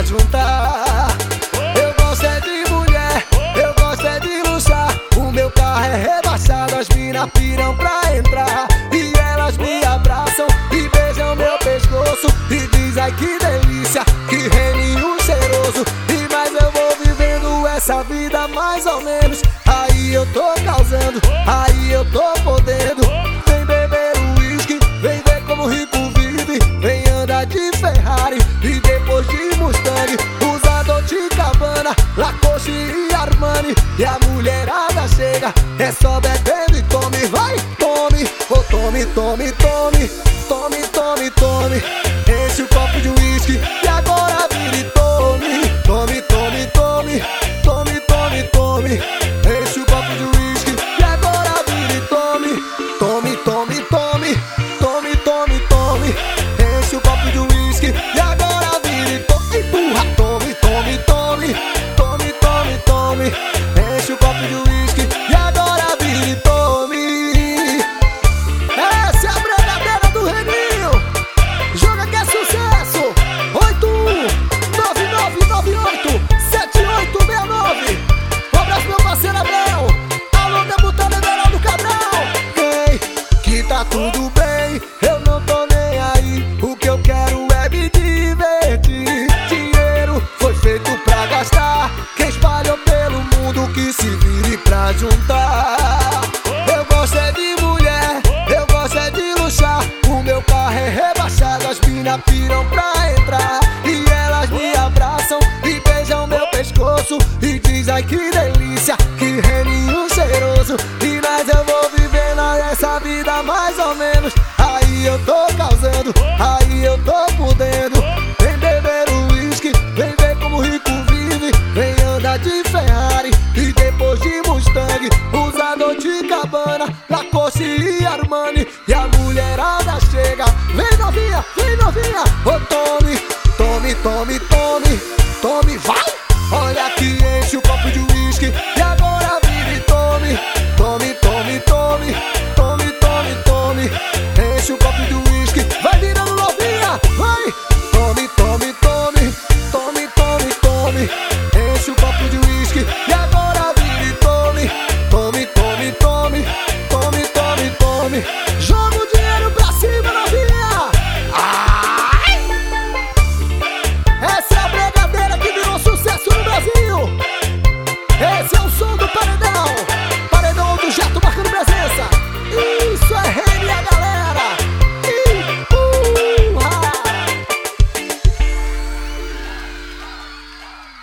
pra juntar. Eu gosto é de mulher, eu gosto é de luxar. O meu carro é rebaixado, as mina piram pra entrar. E elas me abraçam e beijam meu pescoço e diz ai que delícia, que reninho cheiroso. E mais eu vou vivendo essa vida mais ou menos. Aí eu tô causando, aí eu tô podendo. Vem beber o uísque, vem ver como o rico vive. Vem andar de Ferrari e depois de Mustang. Usa Dolce & Gabbana, Lacoste e Armani. E a mulherada chega, é só bebendo e tome. Vai, tome, oh tome, tome, tome. Tome, tome, tome. Enche o copo de uísque e agora vira e tome. Tome, tome, tome. Tome, tome, tome. Enche o copo de uísque e agora vira e tome. Tome, tome, tome. Tome, tome, tome. Enche o copo de uísque e agora vira e tome. Empurra, tome, tome, tome. Tome, tome, tome. Enche o copo de uísque e agora vira e tome. Essa é a brigadeira do Reninho. Joga que é sucesso. 8199987869. Um abraço meu parceiro Abel. Alô debutando Everaldo Cabral. Ei, que tá tudo bem, eu não tô nem aí. O que eu quero é me divertir. Dinheiro foi feito pra gastar. Quem espalhou pelo mundo que se vire pra juntar. Eu gosto é de mulher, eu gosto é de luxar. O meu carro é rebaixado, as mina piram pra entrar. E elas me abraçam e beijam meu pescoço e diz ai que delícia, que reninho cheiroso. E mas eu vou vivendo essa vida mais ou menos. Aí eu tô causando, aí eu tô podendo. Vem beber o uísque, vem ver como o rico vive. Vem andar de Ferrari e depois de Mustang. Usa Dolce & Gabbana, Lacoste e Armani. E a mulherada chega, vem novinha, oh tome, tome, tome.